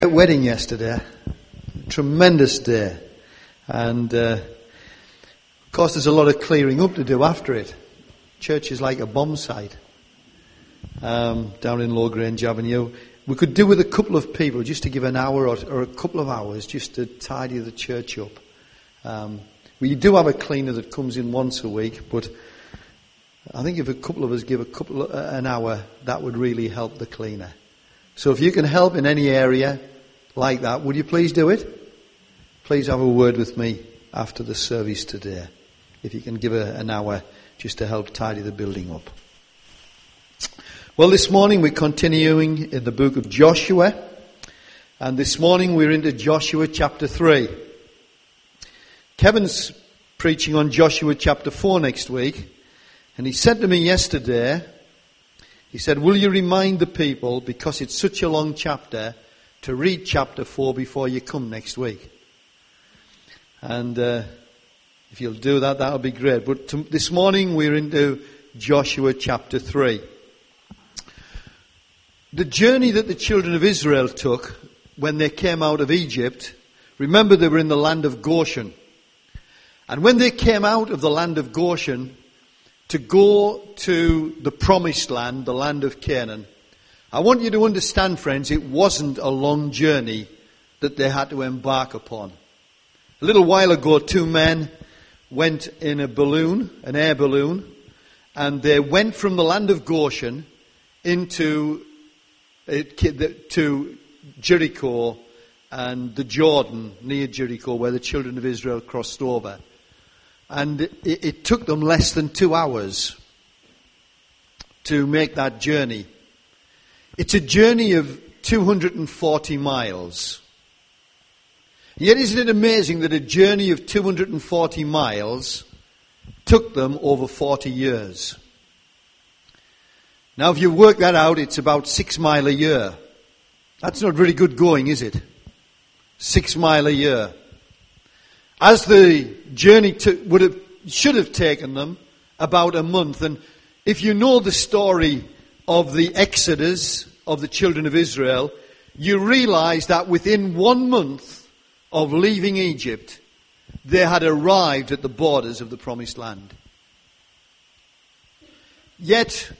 Wedding yesterday, tremendous day, and of course there's a lot of clearing up to do after it. Church is like a bomb site down in Low Grange Avenue. We could do with a couple of people just to give an hour or a couple of hours just to tidy the church up. We do have a cleaner that comes in once a week, but I think if a couple of us give an hour, that would really help the cleaner. So if you can help in any area like that, would you please do it? Please have a word with me after the service today. If you can give an hour just to help tidy the building up. Well, this morning we're continuing in the book of Joshua. And this morning we're into Joshua chapter 3. Kevin's preaching on Joshua chapter 4 next week. And he said to me yesterday, he said, will you remind the people, because it's such a long chapter, to read chapter 4 before you come next week. And if you'll do that, that'll be great. But this morning we're into Joshua chapter 3. The journey that the children of Israel took when they came out of Egypt, remember they were in the land of Goshen. And when they came out of the land of Goshen to go to the promised land, the land of Canaan, I want you to understand, friends, it wasn't a long journey that they had to embark upon. A little while ago, two men went in a balloon, an air balloon, and they went from the land of Goshen to Jericho and the Jordan near Jericho, where the children of Israel crossed over. And it took them less than 2 hours to make that journey. It's a journey of 240 miles. Yet isn't it amazing that a journey of 240 miles took them over 40 years? Now if you work that out, it's about 6 miles a year. That's not very good going, is it? 6 miles a year. As the journey should have taken them about a month. And if you know the story of the Exodus of the children of Israel, you realize that within 1 month of leaving Egypt, they had arrived at the borders of the promised land. Yet,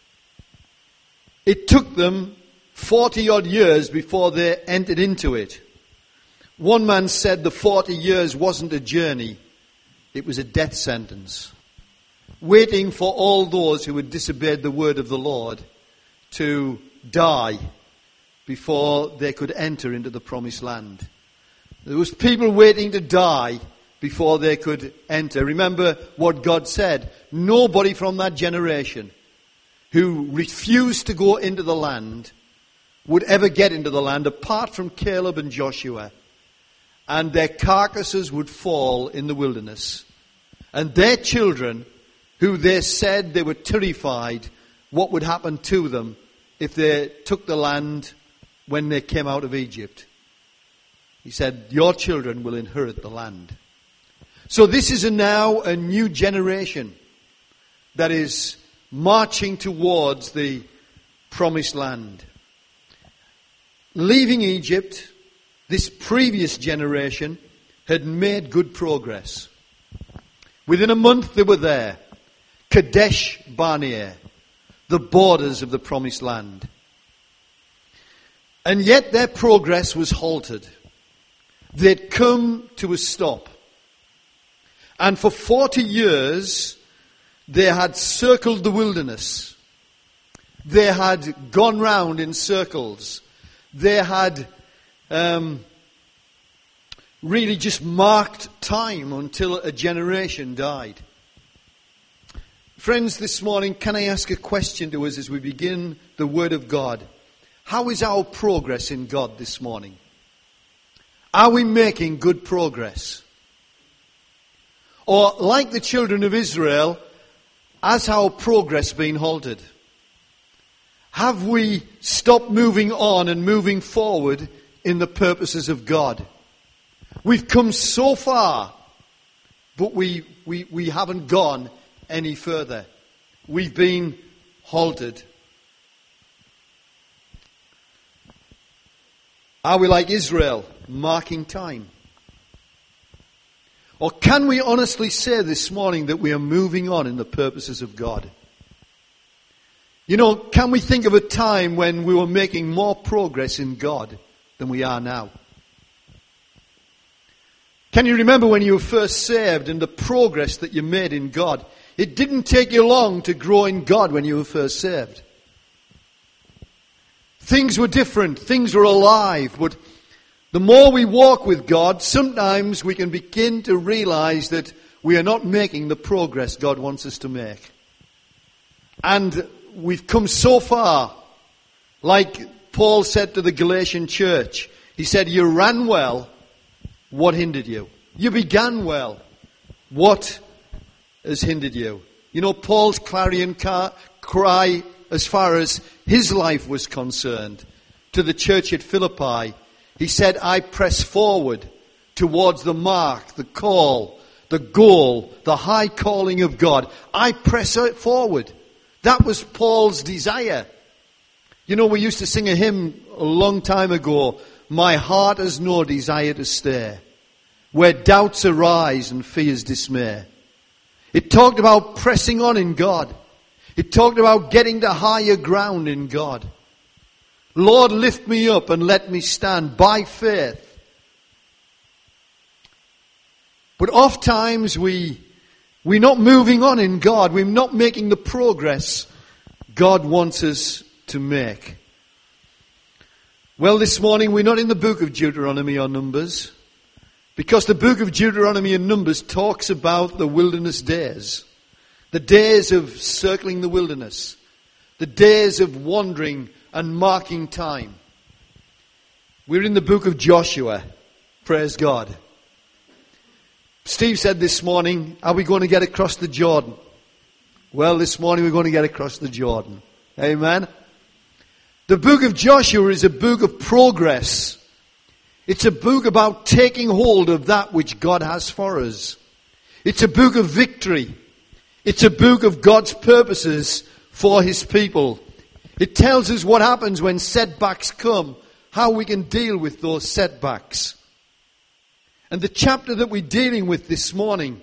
it took them 40 odd years before they entered into it. One man said the 40 years wasn't a journey, it was a death sentence. Waiting for all those who had disobeyed the word of the Lord to die before they could enter into the promised land. There was people waiting to die before they could enter. Remember what God said. Nobody from that generation who refused to go into the land would ever get into the land apart from Caleb and Joshua. And their carcasses would fall in the wilderness. And their children, who they said they were terrified what would happen to them if they took the land when they came out of Egypt. He said, your children will inherit the land. So this is now a new generation that is marching towards the promised land. Leaving Egypt, this previous generation had made good progress. Within a month they were there. Kadesh Barnea, the borders of the promised land. And yet their progress was halted. They'd come to a stop. And for 40 years they had circled the wilderness. They had gone round in circles. They had really just marked time until a generation died. Friends, this morning, can I ask a question to us as we begin the Word of God? How is our progress in God this morning? Are we making good progress? Or, like the children of Israel, has our progress been halted? Have we stopped moving on and moving forward in the purposes of God? We've come so far, but we haven't gone any further. We've been halted. Are we like Israel, marking time? Or can we honestly say this morning that we are moving on in the purposes of God? You know, can we think of a time when we were making more progress in God than we are now? Can you remember when you were first saved and the progress that you made in God? It didn't take you long to grow in God when you were first saved. Things were different, things were alive, but the more we walk with God, sometimes we can begin to realize that we are not making the progress God wants us to make. And we've come so far, like Paul said to the Galatian church. He said, you ran well, what hindered you? You began well, what has hindered you? You know, Paul's clarion cry as far as his life was concerned to the church at Philippi, he said, I press forward towards the mark, the call, the goal, the high calling of God. I press it forward. That was Paul's desire. You know, we used to sing a hymn a long time ago, my heart has no desire to stay, where doubts arise and fears dismay. It talked about pressing on in God. It talked about getting to higher ground in God. Lord, lift me up and let me stand by faith. But oft times we're not moving on in God. We're not making the progress God wants us to make. Well, this morning we're not in the book of Deuteronomy or Numbers, because the book of Deuteronomy and Numbers talks about the wilderness days. The days of circling the wilderness. The days of wandering and marking time. We're in the book of Joshua. Praise God. Steve said this morning, are we going to get across the Jordan? Well, this morning we're going to get across the Jordan. Amen. The book of Joshua is a book of progress. It's a book about taking hold of that which God has for us. It's a book of victory. It's a book of God's purposes for His people. It tells us what happens when setbacks come, how we can deal with those setbacks. And the chapter that we're dealing with this morning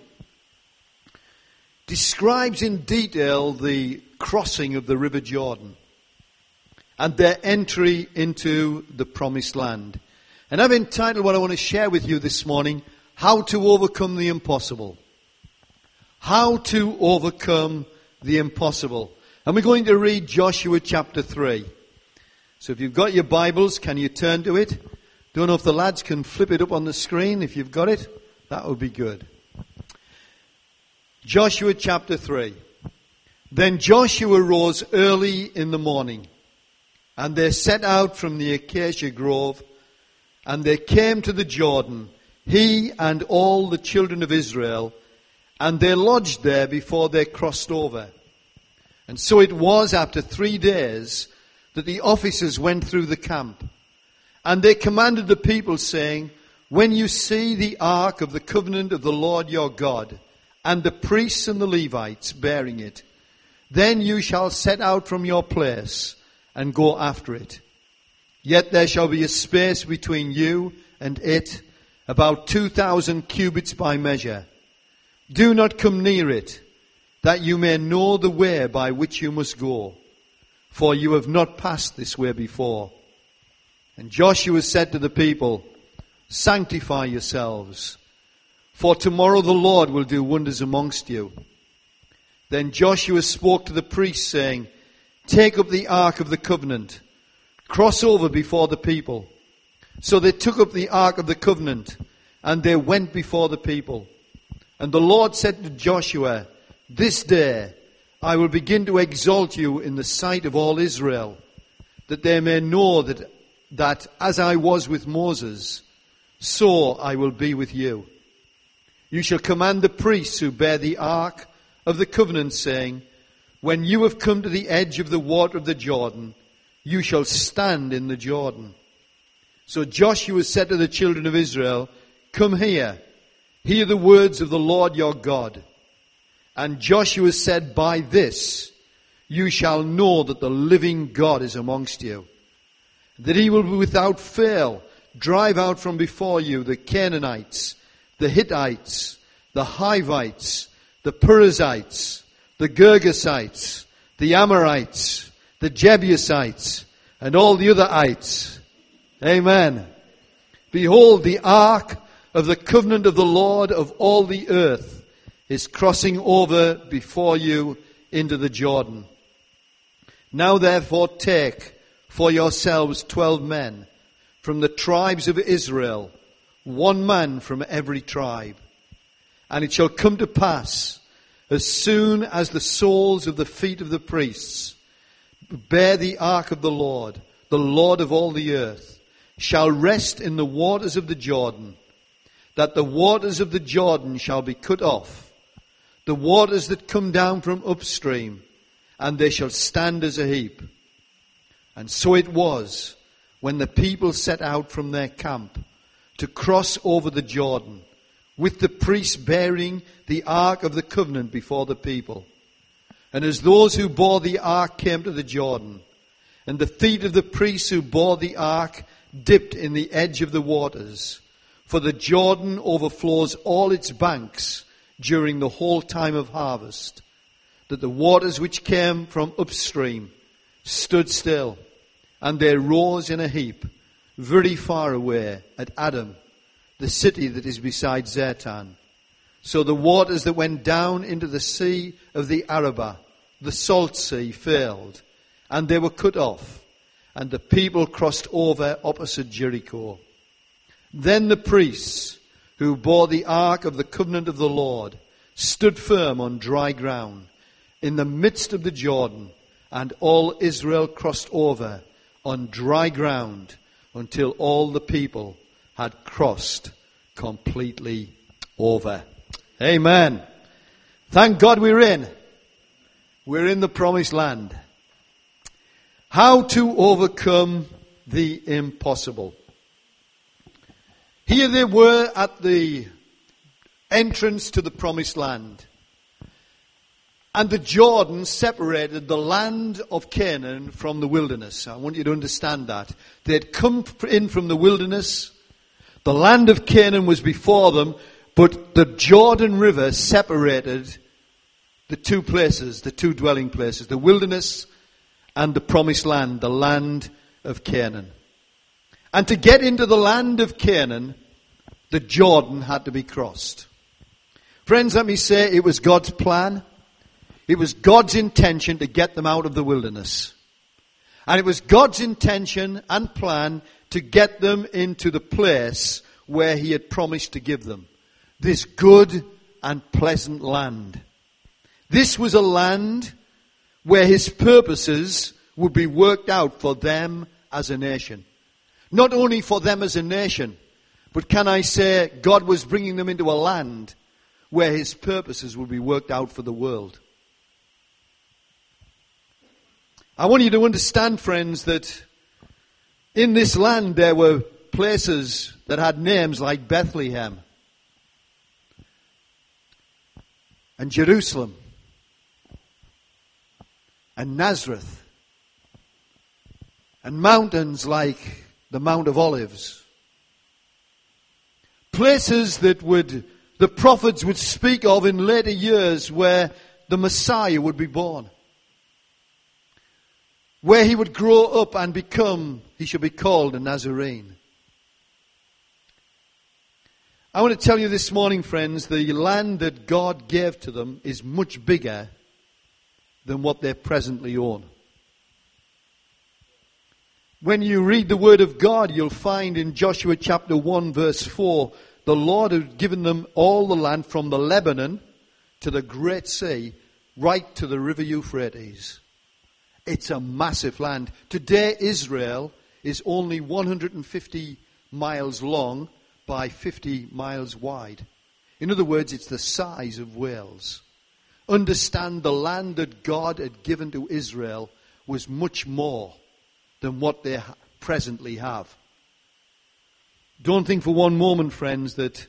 describes in detail the crossing of the River Jordan and their entry into the Promised Land. And I've entitled what I want to share with you this morning, How to Overcome the Impossible. How to overcome the impossible. And we're going to read Joshua chapter 3. So if you've got your Bibles, can you turn to it? Don't know if the lads can flip it up on the screen. If you've got it, that would be good. Joshua chapter 3. Then Joshua rose early in the morning, and they set out from the acacia grove, and they came to the Jordan, he and all the children of Israel, and they lodged there before they crossed over. And so it was after 3 days that the officers went through the camp. And they commanded the people, saying, when you see the ark of the covenant of the Lord your God, and the priests and the Levites bearing it, then you shall set out from your place and go after it. Yet there shall be a space between you and it, about 2,000 cubits by measure. Do not come near it, that you may know the way by which you must go, for you have not passed this way before. And Joshua said to the people, sanctify yourselves, for tomorrow the Lord will do wonders amongst you. Then Joshua spoke to the priests, saying, take up the ark of the covenant, cross over before the people. So they took up the ark of the covenant, and they went before the people. And the Lord said to Joshua, this day I will begin to exalt you in the sight of all Israel, that they may know that as I was with Moses, so I will be with you. You shall command the priests who bear the ark of the covenant, saying, when you have come to the edge of the water of the Jordan, you shall stand in the Jordan. So Joshua said to the children of Israel, come here, hear the words of the Lord your God. And Joshua said, by this you shall know that the living God is amongst you, that he will without fail drive out from before you the Canaanites, the Hittites, the Hivites, the Perizzites, the Girgasites, the Amorites, the Jebusites, and all the other ites. Amen. Behold, the ark of the covenant of the Lord of all the earth is crossing over before you into the Jordan. Now therefore take for yourselves 12 men from the tribes of Israel, 1 man from every tribe. And it shall come to pass, as soon as the soles of the feet of the priests bear the ark of the Lord of all the earth, shall rest in the waters of the Jordan, that the waters of the Jordan shall be cut off, the waters that come down from upstream, and they shall stand as a heap. And so it was, when the people set out from their camp to cross over the Jordan, with the priests bearing the ark of the covenant before the people. And as those who bore the ark came to the Jordan, and the feet of the priests who bore the ark dipped in the edge of the waters, for the Jordan overflows all its banks during the whole time of harvest, that the waters which came from upstream stood still, and they rose in a heap very far away at Adam, the city that is beside Zertan. So the waters that went down into the sea of the Arabah, the salt sea, failed, and they were cut off, and the people crossed over opposite Jericho. Then the priests who bore the ark of the covenant of the Lord stood firm on dry ground in the midst of the Jordan, and all Israel crossed over on dry ground until all the people had crossed completely over. Amen. Thank God we're in. We're in the promised land. How to overcome the impossible. Here they were at the entrance to the promised land. And the Jordan separated the land of Canaan from the wilderness. I want you to understand that. They had come in from the wilderness. The land of Canaan was before them, but the Jordan River separated the two places, the two dwelling places, the wilderness and the promised land, the land of Canaan. And to get into the land of Canaan, the Jordan had to be crossed. Friends, let me say it was God's plan. It was God's intention to get them out of the wilderness. And it was God's intention and plan to get them into the place where He had promised to give them. This good and pleasant land. This was a land where His purposes would be worked out for them as a nation. Not only for them as a nation, but can I say God was bringing them into a land where His purposes would be worked out for the world. I want you to understand, friends, that in this land there were places that had names like Bethlehem and Jerusalem and Nazareth and mountains like the Mount of Olives. Places that the prophets would speak of in later years where the Messiah would be born. Where He would grow up and He should be called a Nazarene. I want to tell you this morning, friends, the land that God gave to them is much bigger than what they presently own. When you read the Word of God, you'll find in Joshua chapter 1 verse 4, the Lord had given them all the land from the Lebanon to the Great Sea, right to the river Euphrates. It's a massive land. Today Israel is only 150 miles long by 50 miles wide. In other words, it's the size of Wales. Understand, the land that God had given to Israel was much more than what they presently have. Don't think for one moment, friends, that,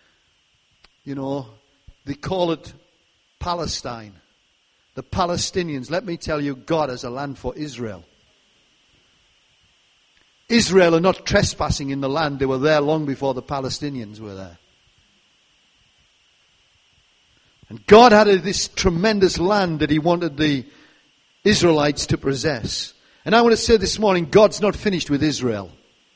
they call it Palestine. The Palestinians, let me tell you, God has a land for Israel. Israel are not trespassing in the land. They were there long before the Palestinians were there. And God had this tremendous land that he wanted the Israelites to possess. And I want to say this morning, God's not finished with Israel.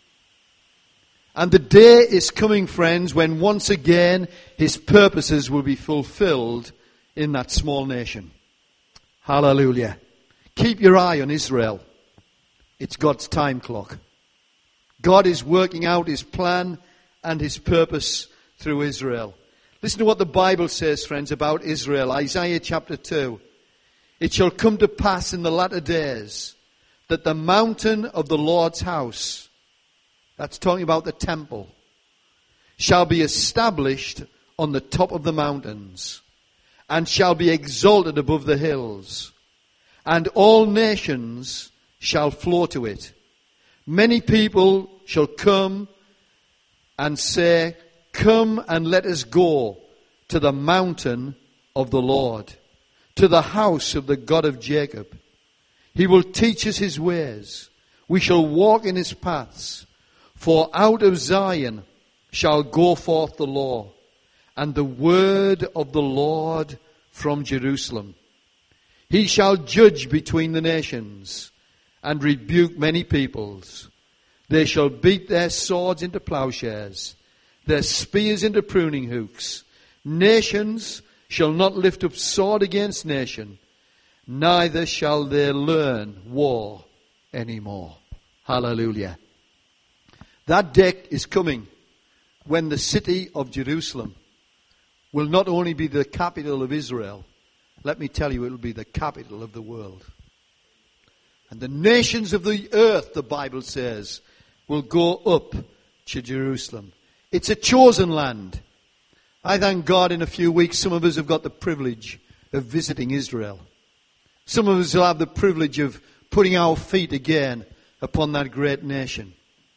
And the day is coming, friends, when once again his purposes will be fulfilled in that small nation. Hallelujah. Keep your eye on Israel. It's God's time clock. God is working out his plan and his purpose through Israel. Listen to what the Bible says, friends, about Israel. Isaiah chapter 2. It shall come to pass in the latter days that the mountain of the Lord's house, that's talking about the temple, shall be established on the top of the mountains and shall be exalted above the hills. And all nations shall flow to it. Many people shall come and say, come and let us go to the mountain of the Lord, to the house of the God of Jacob. He will teach us his ways. We shall walk in his paths. For out of Zion shall go forth the law, and the word of the Lord from Jerusalem. He shall judge between the nations, and rebuke many peoples. They shall beat their swords into plowshares, their spears into pruning hooks. Nations shall not lift up sword against nation, neither shall they learn war anymore. Hallelujah. That day is coming when the city of Jerusalem will not only be the capital of Israel, let me tell you, it will be the capital of the world. And the nations of the earth, the Bible says, will go up to Jerusalem. It's a chosen land. I thank God in a few weeks some of us have got the privilege of visiting Israel. Some of us will have the privilege of putting our feet again upon that great nation.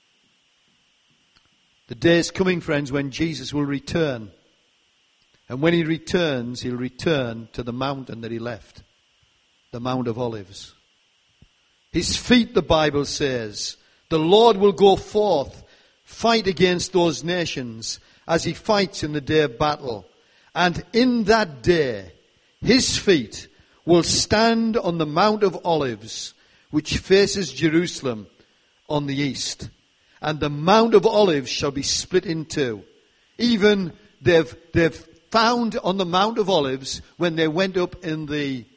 The day is coming, friends, when Jesus will return. And when he returns, he'll return to the mountain that he left, the Mount of Olives. His feet, the Bible says, the Lord will go forth, fight against those nations as he fights in the day of battle. And in that day, his feet will stand on the Mount of Olives, which faces Jerusalem on the east. And the Mount of Olives shall be split in two. Even they've found on the Mount of Olives, when they went up in the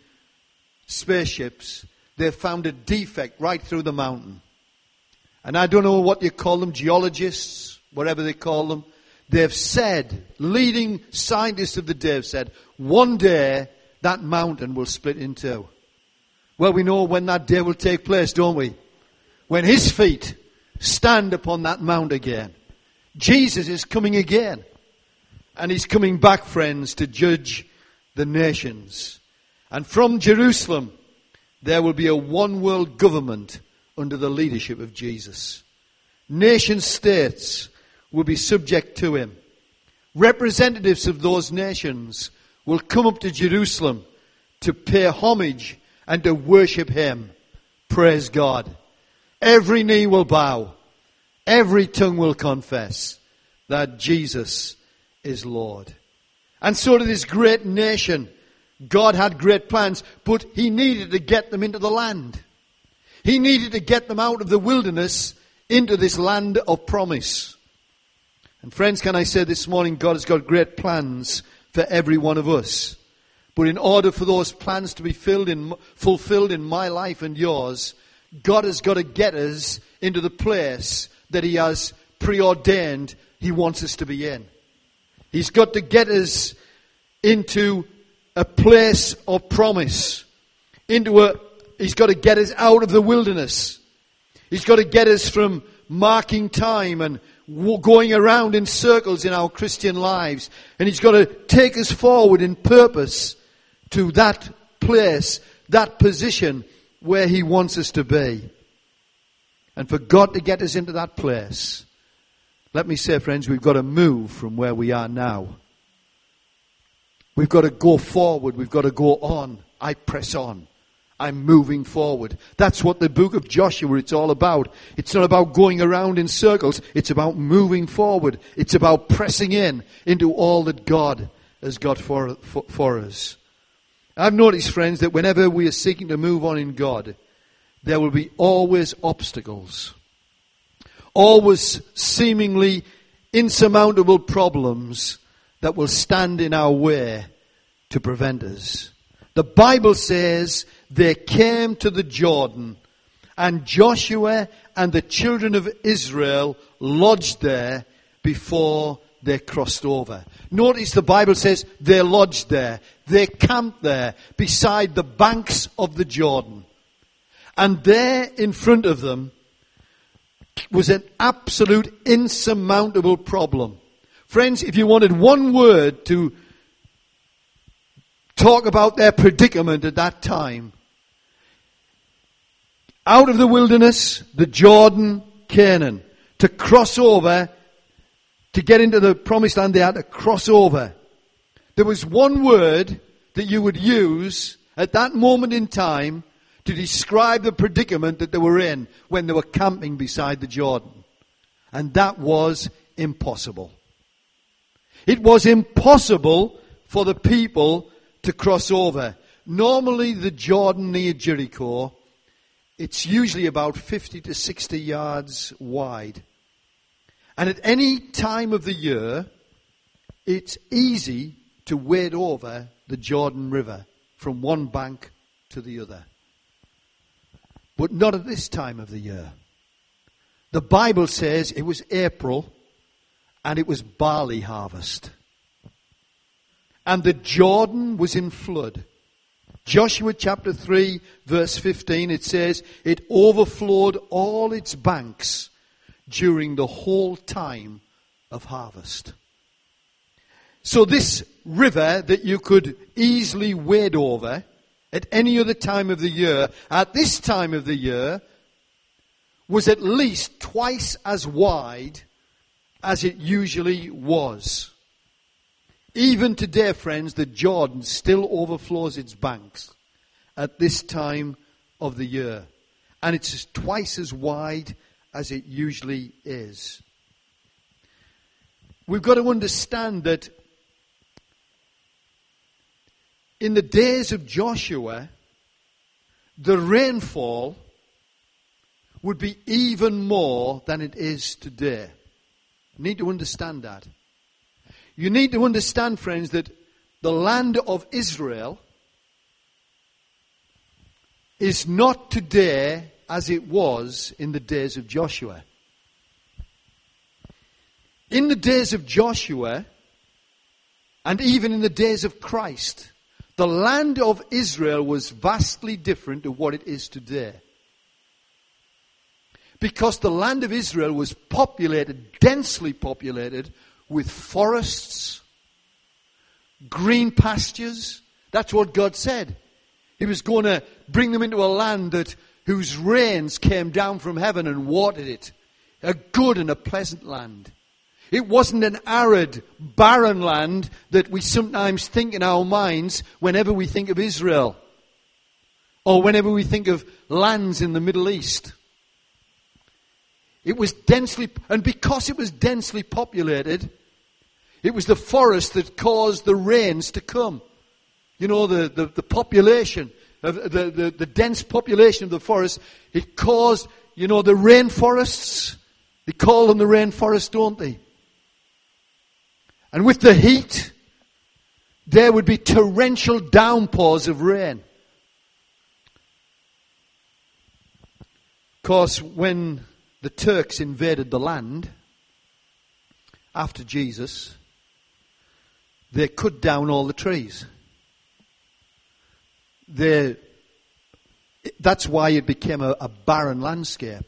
spaceships, they found a defect right through the mountain. And I don't know what you call them, geologists, whatever they call them. They've said, leading scientists of the day have said, one day that mountain will split in two. Well, we know when that day will take place, don't we? When his feet stand upon that mount again. Jesus is coming again. And he's coming back, friends, to judge the nations. And from Jerusalem, there will be a one world government under the leadership of Jesus. Nation states will be subject to him. Representatives of those nations will come up to Jerusalem to pay homage and to worship him. Praise God. Every knee will bow. Every tongue will confess that Jesus is Lord. And so to this great nation, God had great plans, but he needed to get them into the land. He needed to get them out of the wilderness into this land of promise. And friends, can I say this morning, God has got great plans for every one of us. But in order for those plans to be fulfilled in my life and yours, God has got to get us into the place that he has preordained he wants us to be in. He's got to get us into a place of promise. He's got to get us out of the wilderness. He's got to get us from marking time and going around in circles in our Christian lives. And he's got to take us forward in purpose to that place, that position where he wants us to be. And for God to get us into that place, let me say, friends, we've got to move from where we are now. We've got to go forward. We've got to go on. I press on. I'm moving forward. That's what the book of Joshua, it's all about. It's not about going around in circles. It's about moving forward. It's about pressing in into all that God has got for us. I've noticed, friends, that whenever we are seeking to move on in God, there will be always obstacles. Always seemingly insurmountable problems that will stand in our way to prevent us. The Bible says they came to the Jordan, and Joshua and the children of Israel lodged there before they crossed over. Notice the Bible says they lodged there. They camped there beside the banks of the Jordan. And there in front of them was an absolute insurmountable problem. Friends, if you wanted one word to talk about their predicament at that time, out of the wilderness, the Jordan, Canaan, to cross over, to get into the promised land, they had to cross over. There was one word that you would use at that moment in time to describe the predicament that they were in when they were camping beside the Jordan. And that was impossible. It was impossible for the people to cross over. Normally the Jordan near Jericho, it's usually about 50 to 60 yards wide. And at any time of the year, it's easy to wade over the Jordan River from one bank to the other. But not at this time of the year. The Bible says it was April and it was barley harvest. And the Jordan was in flood. Joshua chapter 3 verse 15, it says, it overflowed all its banks during the whole time of harvest. So this river that you could easily wade over at any other time of the year, at this time of the year, was at least twice as wide as it usually was. Even today, friends, the Jordan still overflows its banks at this time of the year. And it's twice as wide as it usually is. We've got to understand that in the days of Joshua, the rainfall would be even more than it is today. You need to understand that. You need to understand, friends, that the land of Israel is not today as it was in the days of Joshua. In the days of Joshua, and even in the days of Christ, the land of Israel was vastly different to what it is today. Because the land of Israel was populated, densely populated, with forests, green pastures. That's what God said. He was going to bring them into a land whose rains came down from heaven and watered it. A good and a pleasant land. It wasn't an arid, barren land that we sometimes think in our minds whenever we think of Israel. Or whenever we think of lands in the Middle East. It was densely, and because it was densely populated, it was the forest that caused the rains to come. You know, the population, the dense population of the forest, it caused, you know, the rainforests. They call them the rainforests, don't they? And with the heat, there would be torrential downpours of rain. Of course, when the Turks invaded the land after Jesus, they cut down all the trees. That's why it became a barren landscape.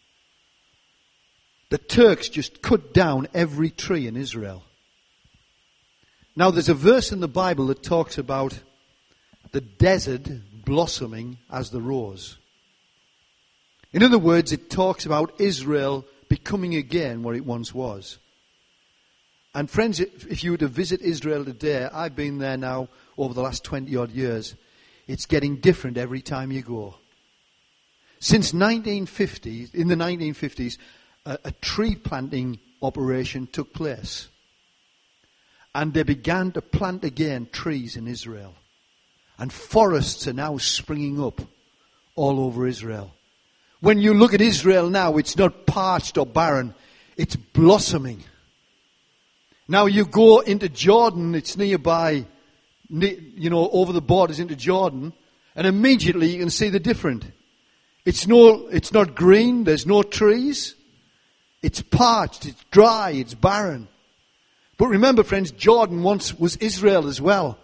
The Turks just cut down every tree in Israel. Now there's a verse in the Bible that talks about the desert blossoming as the rose. In other words, it talks about Israel becoming again what it once was. And friends, if you were to visit Israel today, I've been there now over the last 20 odd years. it's getting different every time you go. Since in the 1950s, a tree planting operation took place. And they began to plant again trees in Israel. And forests are now springing up all over Israel. When you look at Israel now, it's not parched or barren. It's blossoming. Now you go into Jordan, it's nearby, over the borders into Jordan, and immediately you can see the difference. It's not green, there's no trees. It's parched, it's dry, it's barren. But remember, friends, Jordan once was Israel as well.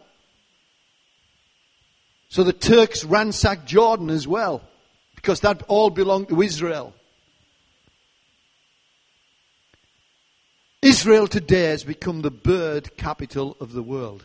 So the Turks ransacked Jordan as well, because that all belonged to Israel. Israel today has become the bird capital of the world.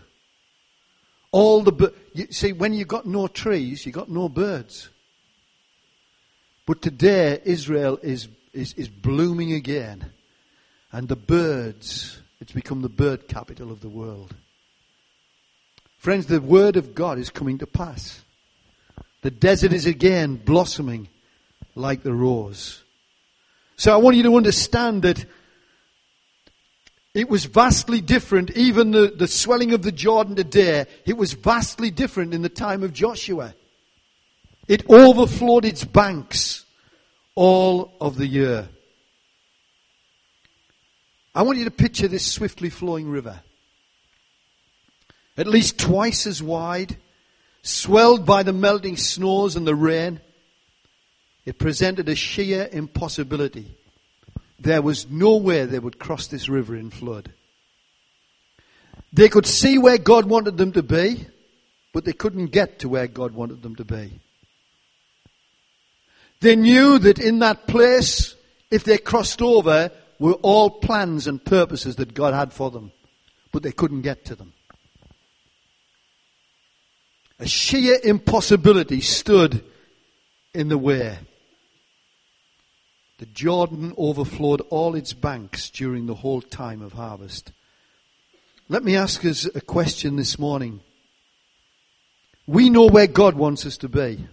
You see, when you got no trees, you got no birds. But today, Israel is blooming again. And the birds, it's become the bird capital of the world. Friends, the word of God is coming to pass. The desert is again blossoming like the rose. So I want you to understand that it was vastly different. Even the swelling of the Jordan today, it was vastly different in the time of Joshua. It overflowed its banks all of the year. I want you to picture this swiftly flowing river. At least twice as wide, swelled by the melting snows and the rain. It presented a sheer impossibility. There was no way they would cross this river in flood. They could see where God wanted them to be, but they couldn't get to where God wanted them to be. They knew that in that place, if they crossed over, were all plans and purposes that God had for them, but they couldn't get to them. A sheer impossibility stood in the way. The Jordan overflowed all its banks during the whole time of harvest. Let me ask us a question this morning. We know where God wants us to be.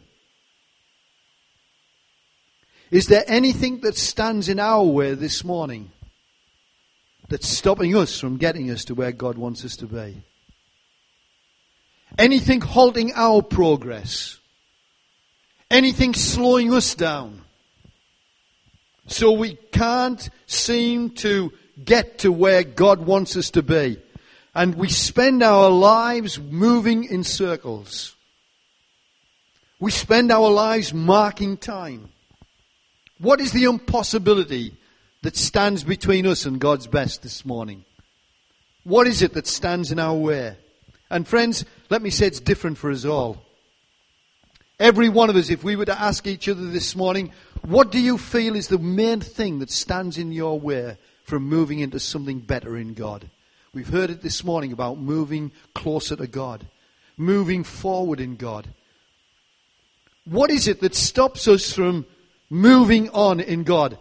Is there anything that stands in our way this morning that's stopping us from getting us to where God wants us to be? Anything halting our progress? Anything slowing us down? So we can't seem to get to where God wants us to be. And we spend our lives moving in circles. We spend our lives marking time. What is the impossibility that stands between us and God's best this morning? What is it that stands in our way? And friends, let me say it's different for us all. Every one of us, if we were to ask each other this morning, what do you feel is the main thing that stands in your way from moving into something better in God? We've heard it this morning about moving closer to God, moving forward in God. What is it that stops us from moving on in God?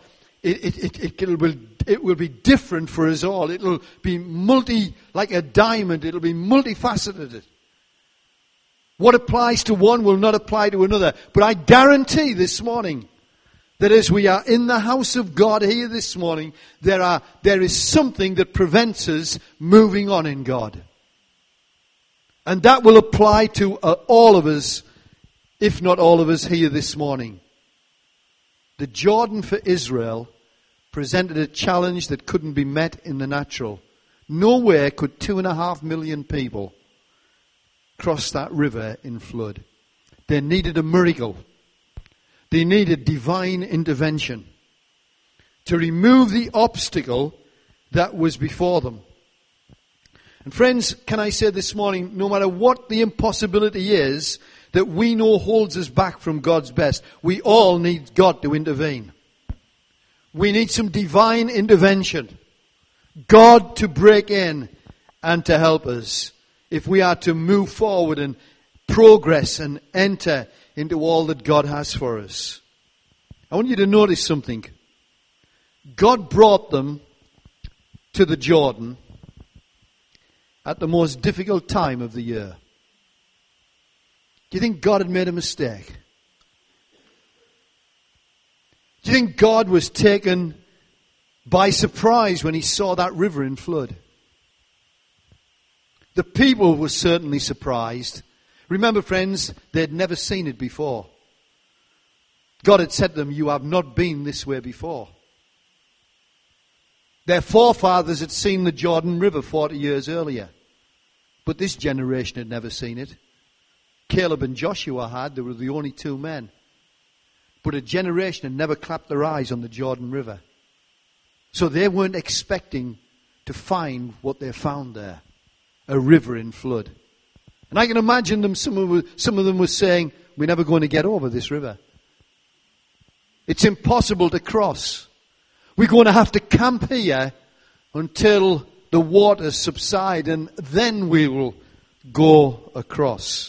It will be different for us all. It'll be like a diamond. It'll be multifaceted. What applies to one will not apply to another. But I guarantee this morning that as we are in the house of God here this morning, there is something that prevents us moving on in God. And that will apply to all of us, if not all of us here this morning. The Jordan for Israel presented a challenge that couldn't be met in the natural. Nowhere could 2.5 million people cross that river in flood. They needed a miracle. They needed divine intervention to remove the obstacle that was before them. And friends, can I say this morning, no matter what the impossibility is that we know holds us back from God's best, we all need God to intervene. We need some divine intervention. God to break in and to help us if we are to move forward and progress and enter into all that God has for us. I want you to notice something. God brought them to the Jordan at the most difficult time of the year. Do you think God had made a mistake? Do you think God was taken by surprise when he saw that river in flood? The people were certainly surprised. Remember, friends, they had never seen it before. God had said to them, you have not been this way before. Their forefathers had seen the Jordan River 40 years earlier. But this generation had never seen it. Caleb and Joshua had. They were the only two men. But a generation had never clapped their eyes on the Jordan River. So they weren't expecting to find what they found there. A river in flood. And I can imagine them, some of them were saying, we're never going to get over this river. It's impossible to cross. We're going to have to camp here until the waters subside, and then we will go across.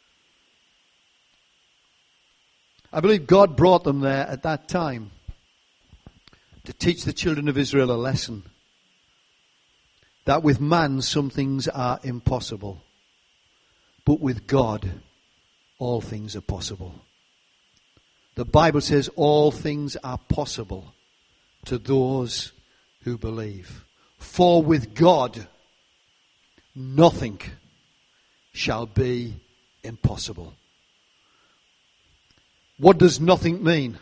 I believe God brought them there at that time to teach the children of Israel a lesson. That with man some things are impossible, but with God all things are possible. The Bible says all things are possible to those who believe. For with God nothing shall be impossible. What does nothing mean?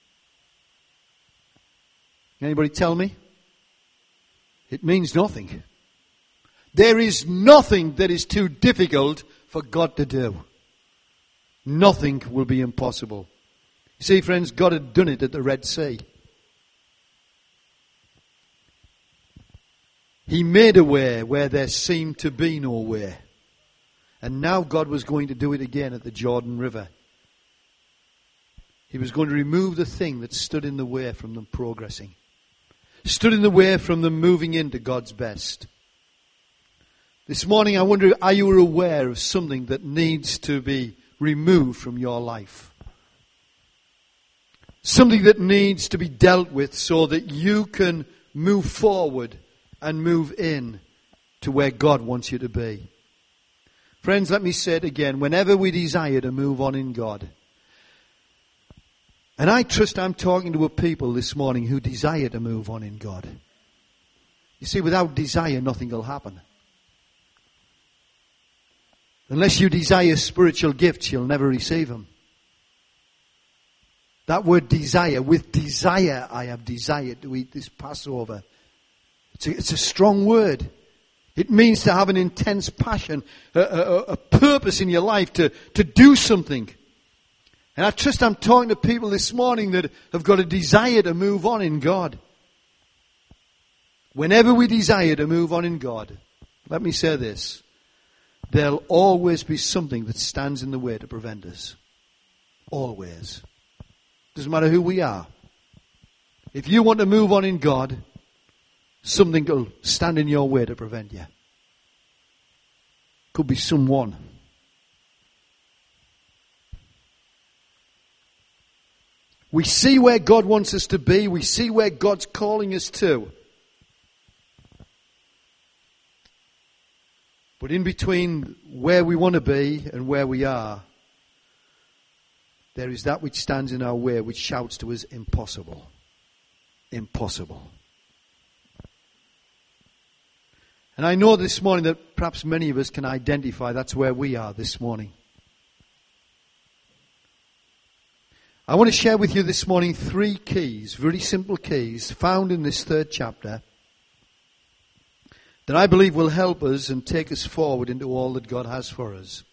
Anybody tell me? It means nothing. There is nothing that is too difficult for God to do. Nothing will be impossible. You see, friends, God had done it at the Red Sea. He made a way where there seemed to be no way. And now God was going to do it again at the Jordan River. He was going to remove the thing that stood in the way from them progressing. Stood in the way from them moving into God's best. This morning I wonder, are you aware of something that needs to be removed from your life? Something that needs to be dealt with so that you can move forward and move in to where God wants you to be. Friends, let me say it again. Whenever we desire to move on in God, and I trust I'm talking to a people this morning who desire to move on in God. You see, without desire, nothing will happen. Unless you desire spiritual gifts, you'll never receive them. That word desire, with desire I have desired to eat this Passover. It's a strong word. It means to have an intense passion, a purpose in your life to do something. And I trust I'm talking to people this morning that have got a desire to move on in God. Whenever we desire to move on in God, let me say this. There'll always be something that stands in the way to prevent us. Always. Doesn't matter who we are. If you want to move on in God, something will stand in your way to prevent you. Could be someone. We see where God wants us to be. We see where God's calling us to. But in between where we want to be and where we are, there is that which stands in our way, which shouts to us, impossible. Impossible. And I know this morning that perhaps many of us can identify that's where we are this morning. I want to share with you this morning 3 keys, very simple keys, found in this 3rd chapter, that I believe will help us and take us forward into all that God has for us.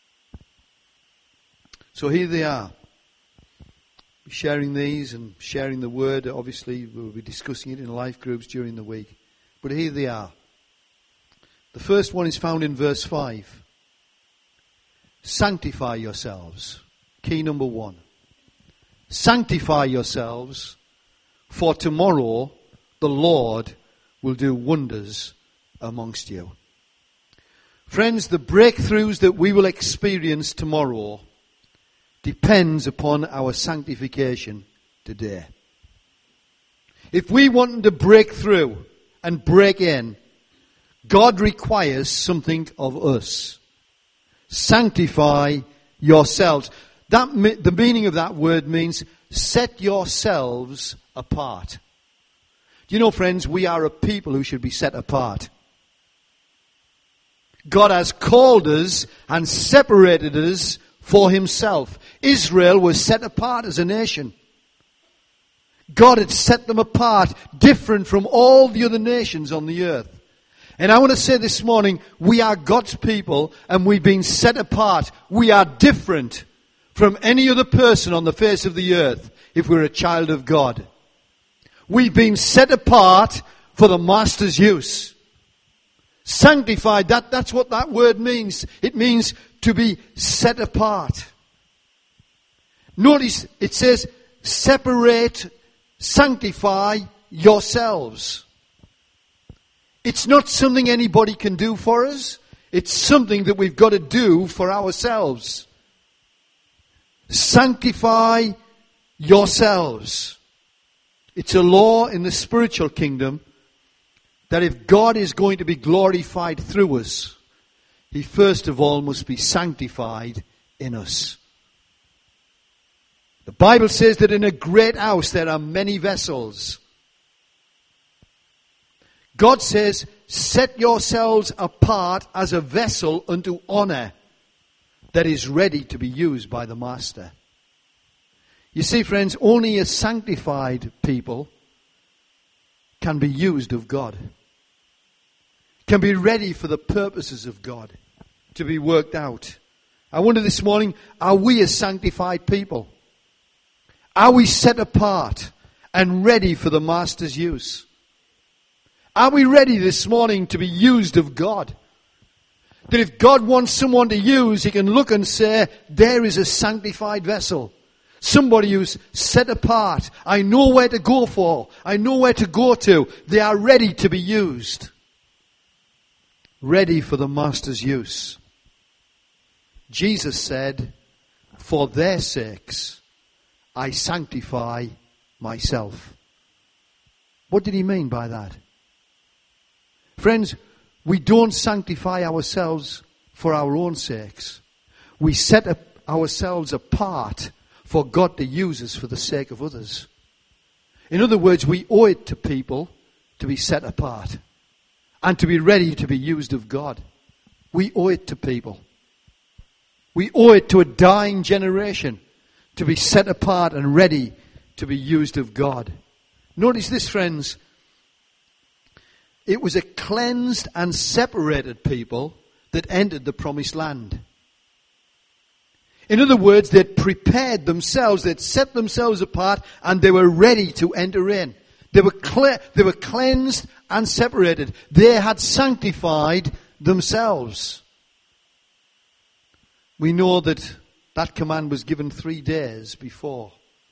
So here they are. Sharing these and sharing the word. Obviously, we'll be discussing it in life groups during the week. But here they are. The first one is found in verse 5. Sanctify yourselves. Key number 1. Sanctify yourselves, for tomorrow the Lord will do wonders amongst you. Friends, the breakthroughs that we will experience tomorrow depends upon our sanctification today. If we want to break through and break in, God requires something of us. Sanctify yourselves. The meaning of that word means set yourselves apart. Do you know, friends, we are a people who should be set apart. God has called us and separated us for himself. Israel was set apart as a nation. God had set them apart, different from all the other nations on the earth. And I want to say this morning, we are God's people and we've been set apart. We are different from any other person on the face of the earth if we're a child of God. We've been set apart for the Master's use. Sanctified, that's what that word means. It means to be set apart. Notice it says, separate, sanctify yourselves. It's not something anybody can do for us. It's something that we've got to do for ourselves. Sanctify yourselves. It's a law in the spiritual kingdom that if God is going to be glorified through us, he first of all must be sanctified in us. The Bible says that in a great house there are many vessels. God says, set yourselves apart as a vessel unto honor that is ready to be used by the Master. You see, friends, only a sanctified people can be used of God. Can be ready for the purposes of God to be worked out. I wonder this morning, are we a sanctified people? Are we set apart and ready for the Master's use? Are we ready this morning to be used of God? That if God wants someone to use, he can look and say, there is a sanctified vessel. Somebody who's set apart. I know where to go for. I know where to go to. They are ready to be used. Ready for the Master's use. Jesus said, for their sakes, I sanctify myself. What did he mean by that? Friends, we don't sanctify ourselves for our own sakes. We set ourselves apart for God to use us for the sake of others. In other words, we owe it to people to be set apart and to be ready to be used of God. We owe it to people. We owe it to a dying generation to be set apart and ready to be used of God. Notice this, friends. It was a cleansed and separated people that entered the promised land. In other words, they'd prepared themselves, they'd set themselves apart, and they were ready to enter in. They were cleansed and separated. They had sanctified themselves. We know that that command was given 3 days before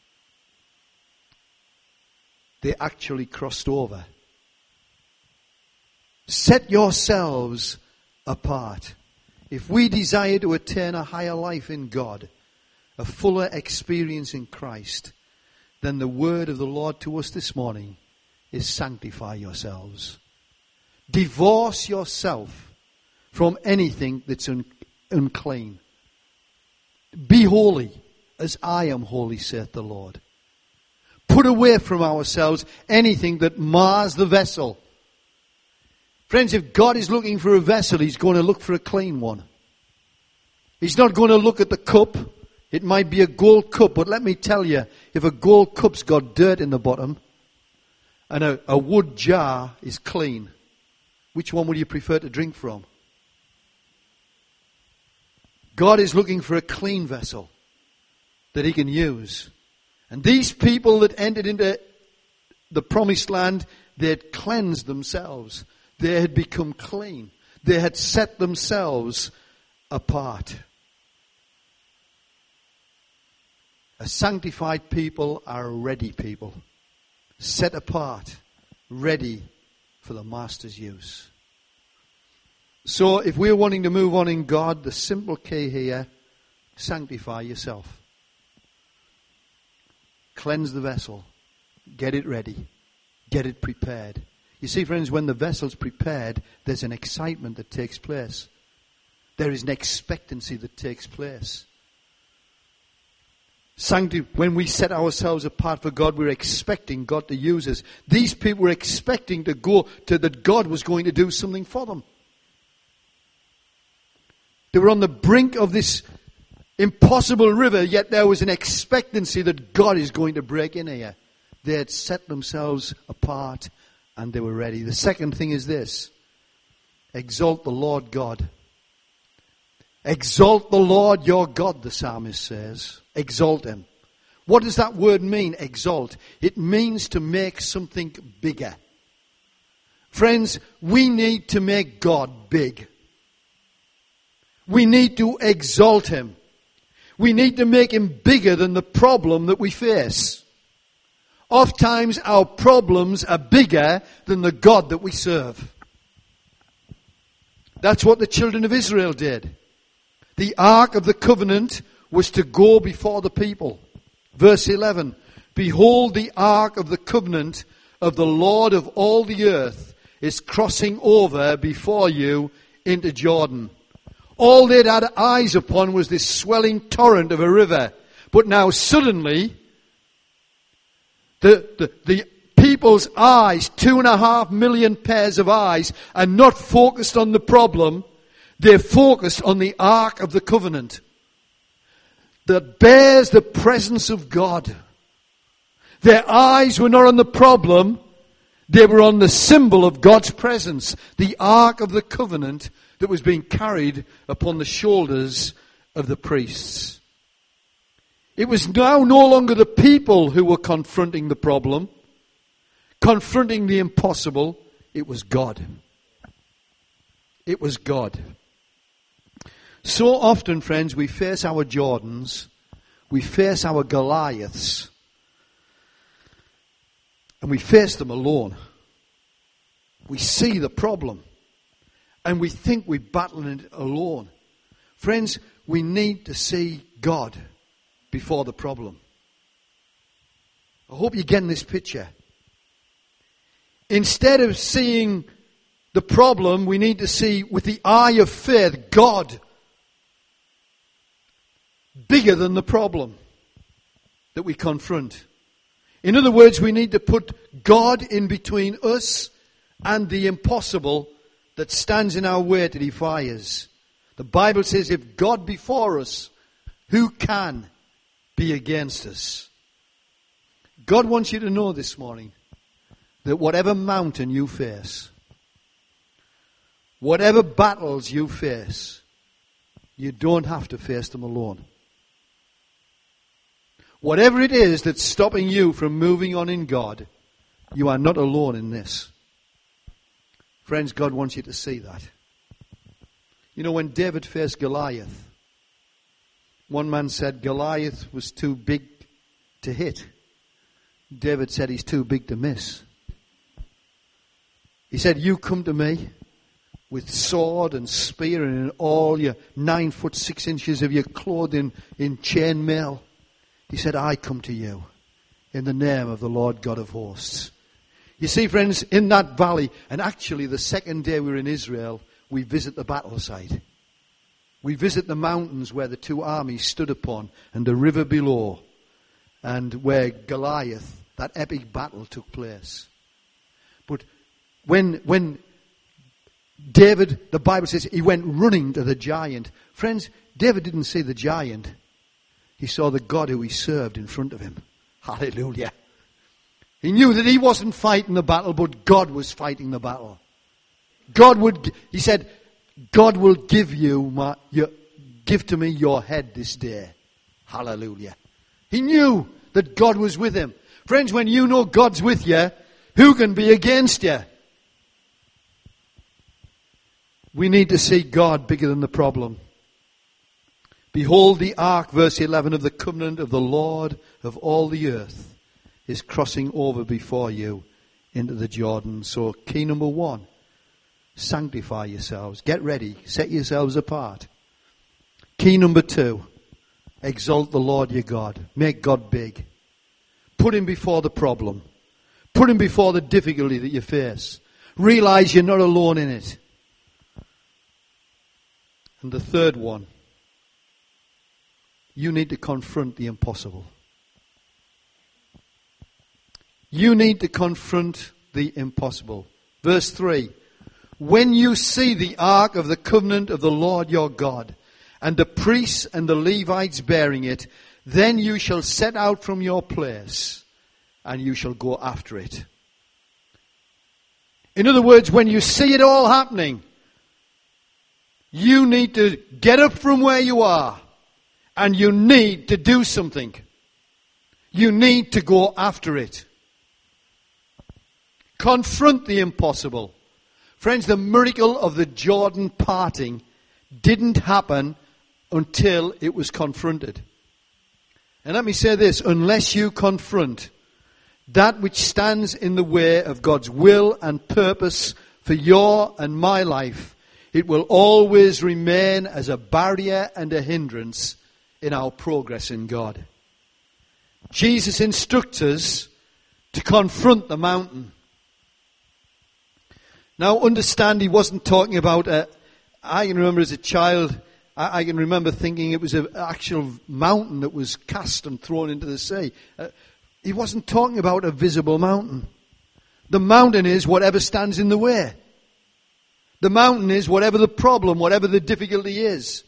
they actually crossed over. Set yourselves apart. If we desire to attain a higher life in God, a fuller experience in Christ, then the word of the Lord to us this morning is sanctify yourselves. Divorce yourself from anything that's unclean. Be holy as I am holy, saith the Lord. Put away from ourselves anything that mars the vessel. Friends, if God is looking for a vessel, he's going to look for a clean one. He's not going to look at the cup. It might be a gold cup, but let me tell you, if a gold cup's got dirt in the bottom and a wood jar is clean, which one would you prefer to drink from? God is looking for a clean vessel that he can use. And these people that entered into the promised land, they had cleansed themselves. They had become clean. They had set themselves apart. A sanctified people are a ready people. Set apart, ready for the Master's use. So if we're wanting to move on in God, the simple key here, sanctify yourself. Cleanse the vessel. Get it ready. Get it prepared. You see, friends, when the vessel's prepared, there's an excitement that takes place. There is an expectancy that takes place. When we set ourselves apart for God, we're expecting God to use us. These people were expecting to go to that God was going to do something for them. They were on the brink of this impossible river, yet there was an expectancy that God is going to break in here. They had set themselves apart and they were ready. The second thing is this: exalt the Lord God. Exalt the Lord your God, the psalmist says. Exalt him. What does that word mean, exalt? It means to make something bigger. Friends, we need to make God big. We need to exalt him. We need to make him bigger than the problem that we face. Oftentimes our problems are bigger than the God that we serve. That's what the children of Israel did. The Ark of the Covenant was to go before the people. Verse 11, behold, the Ark of the Covenant of the Lord of all the earth is crossing over before you into Jordan. All they'd had eyes upon was this swelling torrent of a river. But now suddenly, the people's eyes, 2.5 million pairs of eyes, are not focused on the problem. They're focused on the Ark of the Covenant that bears the presence of God. Their eyes were not on the problem. They were on the symbol of God's presence, the Ark of the Covenant that was being carried upon the shoulders of the priests. It was now no longer the people who were confronting the problem, confronting the impossible. It was God. It was God. So often, friends, we face our Jordans, we face our Goliaths, and we face them alone. We see the problem, and we think we're battling it alone. Friends, we need to see God before the problem. I hope you're getting this picture. Instead of seeing the problem, we need to see with the eye of faith God bigger than the problem that we confront. In other words, we need to put God in between us and the impossible that stands in our way to defy us. The Bible says, if God be for us, who can be against us? God wants you to know this morning that whatever mountain you face, whatever battles you face, you don't have to face them alone. Whatever it is that's stopping you from moving on in God, you are not alone in this. Friends, God wants you to see that. You know, when David faced Goliath, one man said Goliath was too big to hit. David said he's too big to miss. He said, you come to me with sword and spear and in all your 9 foot 6 inches of your clothing in chain mail. He said, I come to you in the name of the Lord God of hosts. You see, friends, in that valley, and actually the second day we were in Israel, we visit the battle site. We visit the mountains where the two armies stood upon and the river below, and where Goliath, that epic battle, took place. But when David, the Bible says, he went running to the giant. Friends, David didn't see the giant. He saw the God who he served in front of him. Hallelujah. He knew that he wasn't fighting the battle, but God was fighting the battle. He said, God will give to me your head this day. Hallelujah. He knew that God was with him. Friends, when you know God's with you, who can be against you? We need to see God bigger than the problem. Behold, the ark, verse 11, of the covenant of the Lord of all the earth is crossing over before you into the Jordan. So key number 1, sanctify yourselves. Get ready. Set yourselves apart. Key number 2, exalt the Lord your God. Make God big. Put him before the problem. Put him before the difficulty that you face. Realize you're not alone in it. And the third one, you need to confront the impossible. You need to confront the impossible. Verse 3. When you see the ark of the covenant of the Lord your God, and the priests and the Levites bearing it, then you shall set out from your place, and you shall go after it. In other words, when you see it all happening, you need to get up from where you are, and you need to do something. You need to go after it. Confront the impossible. Friends, the miracle of the Jordan parting didn't happen until it was confronted. And let me say this, unless you confront that which stands in the way of God's will and purpose for your and my life, it will always remain as a barrier and a hindrance in our progress in God. Jesus instructs us to confront the mountain. Now understand, he wasn't talking about I can remember as a child, I can remember thinking it was an actual mountain that was cast and thrown into the sea. He wasn't talking about a visible mountain. The mountain is whatever stands in the way. The mountain is whatever the problem, whatever the difficulty is.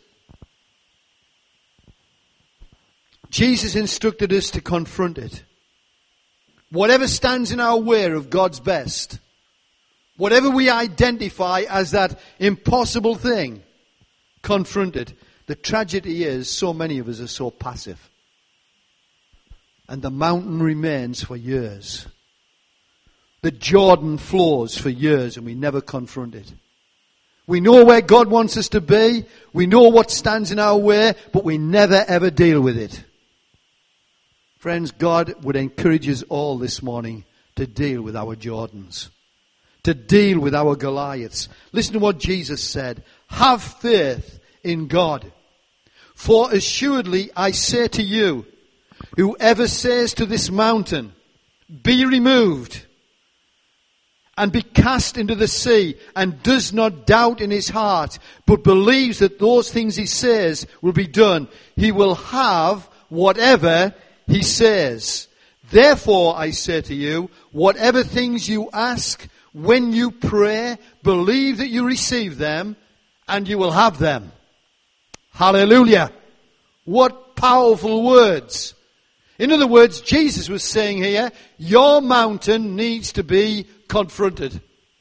Jesus instructed us to confront it. Whatever stands in our way of God's best, whatever we identify as that impossible thing, confront it. The tragedy is so many of us are so passive. And the mountain remains for years. The Jordan flows for years and we never confront it. We know where God wants us to be. We know what stands in our way, but we never ever deal with it. Friends, God would encourage us all this morning to deal with our Jordans, to deal with our Goliaths. Listen to what Jesus said. Have faith in God. For assuredly I say to you, whoever says to this mountain, be removed and be cast into the sea, and does not doubt in his heart, but believes that those things he says will be done, he will have whatever he says. Therefore I say to you, whatever things you ask when you pray, believe that you receive them, and you will have them. Hallelujah. What powerful words. In other words, Jesus was saying here, your mountain needs to be confronted.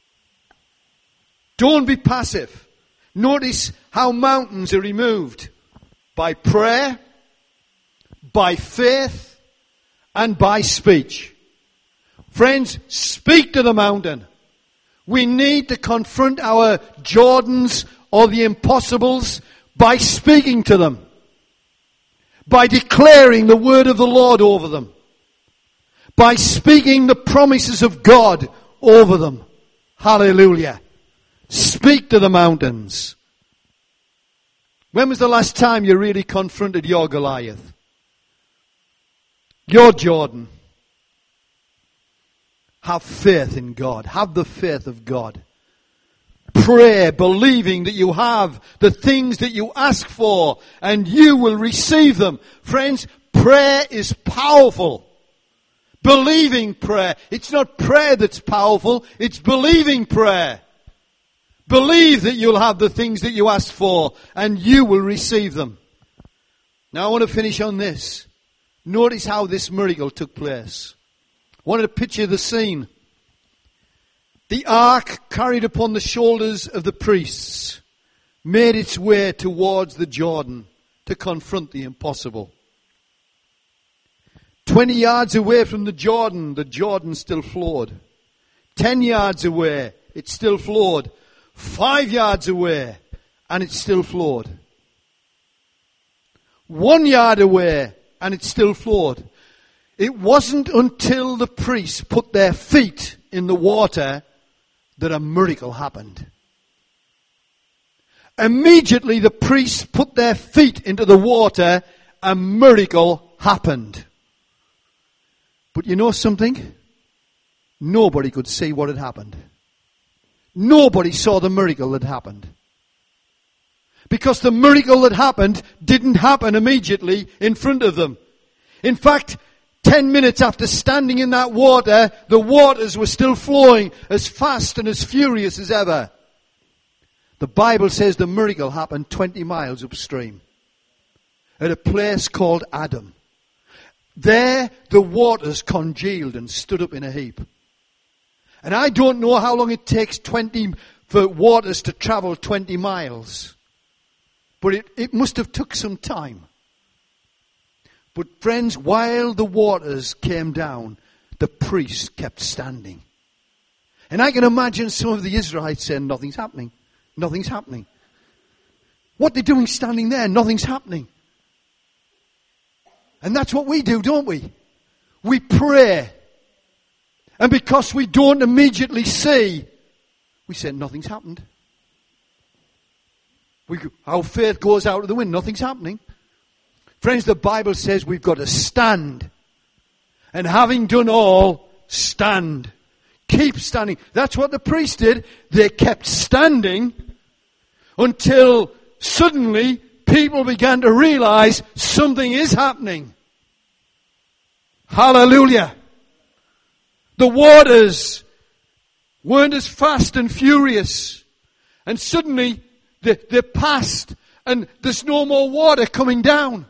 Don't be passive. Notice how mountains are removed. By prayer, by faith, and by speech. Friends, speak to the mountain. We need to confront our Jordans or the impossibles by speaking to them. By declaring the word of the Lord over them. By speaking the promises of God over them. Hallelujah. Speak to the mountains. When was the last time you really confronted your Goliath? Your Jordan? Have faith in God. Have the faith of God. Pray, believing that you have the things that you ask for, and you will receive them. Friends, prayer is powerful. Believing prayer. It's not prayer that's powerful, it's believing prayer. Believe that you'll have the things that you ask for, and you will receive them. Now I want to finish on this. Notice how this miracle took place. I wanted to picture the scene. The ark, carried upon the shoulders of the priests, made its way towards the Jordan to confront the impossible. 20 yards away from the Jordan still flowed. 10 yards away, it still flowed. 5 yards away, and it still flowed. 1 yard away, and it still flowed. It wasn't until the priests put their feet in the water that a miracle happened. Immediately the priests put their feet into the water, a miracle happened. But you know something? Nobody could see what had happened. Nobody saw the miracle that happened. Because the miracle that happened didn't happen immediately in front of them. In fact, 10 minutes after standing in that water, the waters were still flowing as fast and as furious as ever. The Bible says the miracle happened 20 miles upstream at a place called Adam. There, the waters congealed and stood up in a heap. And I don't know how long it takes for waters to travel 20 miles. But it must have took some time. But friends, while the waters came down, the priest kept standing. And I can imagine some of the Israelites saying, nothing's happening. Nothing's happening. What they're doing standing there, nothing's happening. And that's what we do, don't we? We pray. And because we don't immediately see, we say nothing's happened. Our faith goes out of the wind. Nothing's happening. Friends, the Bible says we've got to stand. And having done all, stand. Keep standing. That's what the priest did. They kept standing until suddenly people began to realize something is happening. Hallelujah. The waters weren't as fast and furious. And suddenly they passed and there's no more water coming down.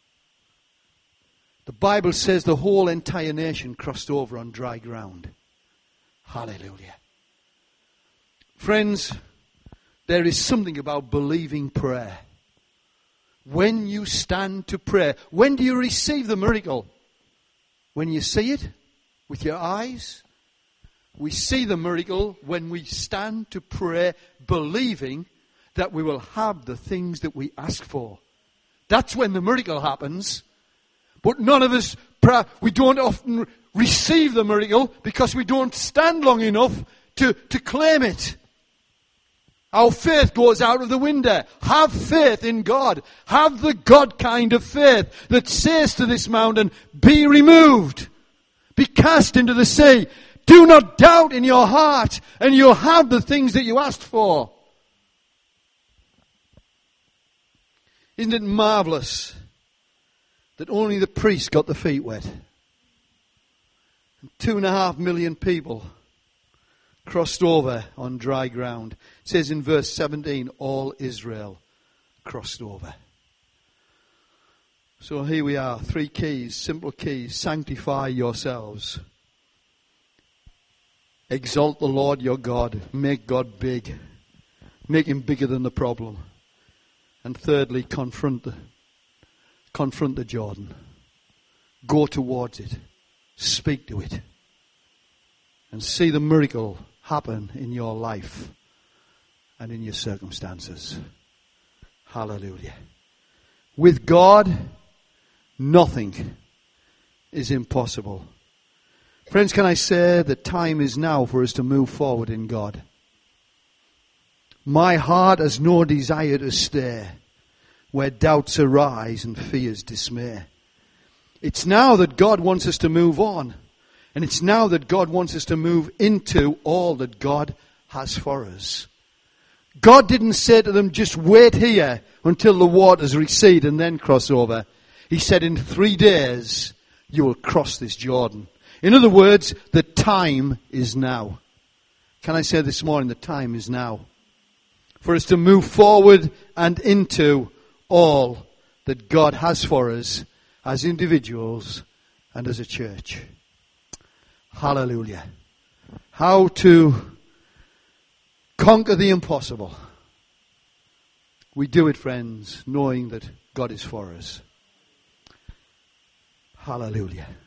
The Bible says the whole entire nation crossed over on dry ground. Hallelujah. Friends, there is something about believing prayer. When you stand to pray, when do you receive the miracle? When you see it with your eyes? We see the miracle when we stand to pray, believing that we will have the things that we ask for. That's when the miracle happens. But none of us, we don't often receive the miracle because we don't stand long enough to claim it. Our faith goes out of the window. Have faith in God. Have the God kind of faith that says to this mountain, be removed. Be cast into the sea. Do not doubt in your heart, and you'll have the things that you asked for. Isn't it marvelous that only the priest got the feet wet? And 2.5 million people crossed over on dry ground. It says in verse 17, all Israel crossed over. So here we are, 3 keys, simple keys. Sanctify yourselves. Exalt the Lord your God. Make God big. Make him bigger than the problem. And thirdly, confront the Jordan. Go towards it. Speak to it. And see the miracle happen in your life and in your circumstances. Hallelujah. With God, nothing is impossible. Friends, can I say that time is now for us to move forward in God? My heart has no desire to stay where doubts arise and fears dismay. It's now that God wants us to move on. And it's now that God wants us to move into all that God has for us. God didn't say to them, just wait here until the waters recede and then cross over. He said, in 3 days you will cross this Jordan. In other words, the time is now. Can I say this morning, the time is now for us to move forward and into all that God has for us as individuals and as a church. Hallelujah. How to conquer the impossible. We do it, friends, knowing that God is for us. Hallelujah.